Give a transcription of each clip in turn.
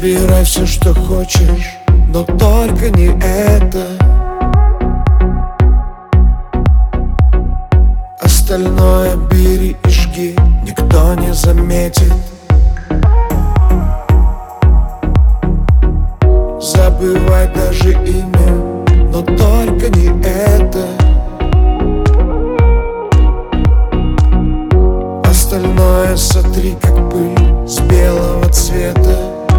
Забирай все, что хочешь, но только не это. Остальное бери и жги, никто не заметит. Забывай даже имя, но только не это. Остальное сотри, как пыль с белого цвета.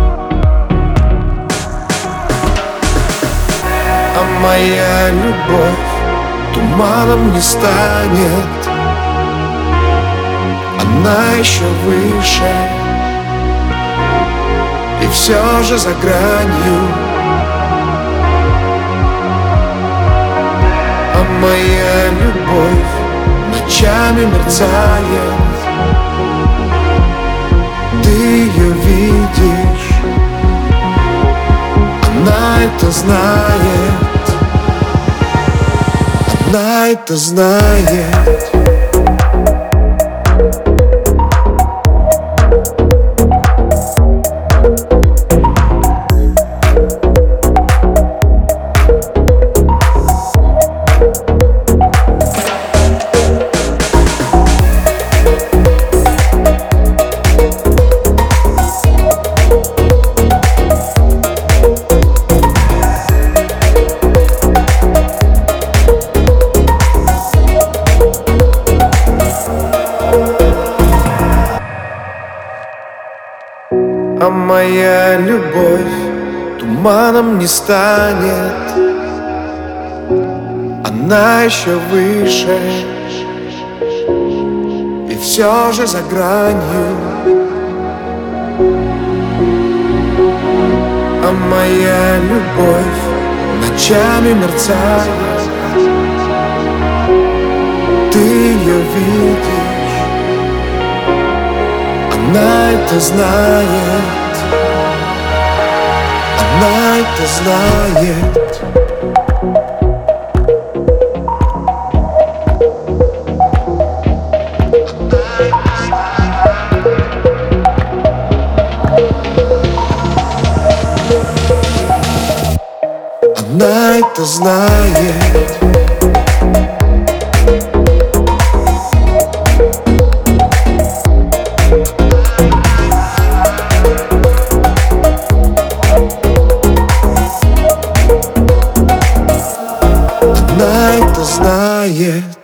А моя любовь туманом не станет. Она еще выше, и все же за гранью. А моя любовь ночами мерцает. Ты ее видишь, она это знает. Она это знает. А моя любовь туманом не станет. Она еще выше, и все же за гранью. А моя любовь ночами мерцает. Ты ее видишь, она это знает. Она это знает. Она это знает. Она это знает.